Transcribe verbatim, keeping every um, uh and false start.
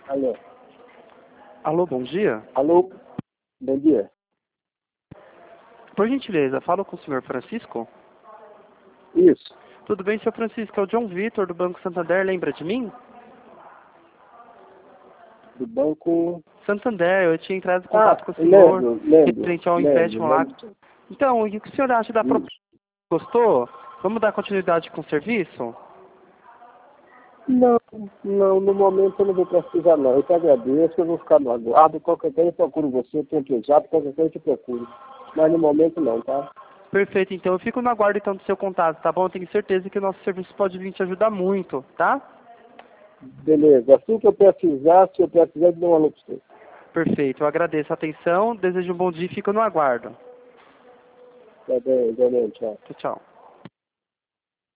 Alô. Alô, bom dia. Alô. Bom dia. Por gentileza, falo com o senhor Francisco? Isso. Tudo bem, senhor Francisco? É o John Vitor, do Banco Santander, lembra de mim? Do Banco... Santander, eu tinha entrado em Ah, contato com o senhor, lembro, lembro. referente ao Lembro, empréstimo lá. lembro. Então, o que o senhor acha da proposta? Isso. Gostou? Vamos dar continuidade com o serviço? Não, não, no momento eu não vou precisar não. Eu te agradeço, eu vou ficar no aguardo. Qualquer coisa eu procuro você, eu tenho que usar, qualquer coisa eu te procuro. Mas no momento não, tá? Perfeito, então eu fico no aguardo então do seu contato, tá bom? Eu tenho certeza que o nosso serviço pode vir te ajudar muito, tá? Beleza, assim que eu precisar, se eu precisar, eu dou uma alô pra você. Perfeito, eu agradeço a atenção, desejo um bom dia e fico no aguardo. Tá bem, valeu, tchau. Tchau, tchau.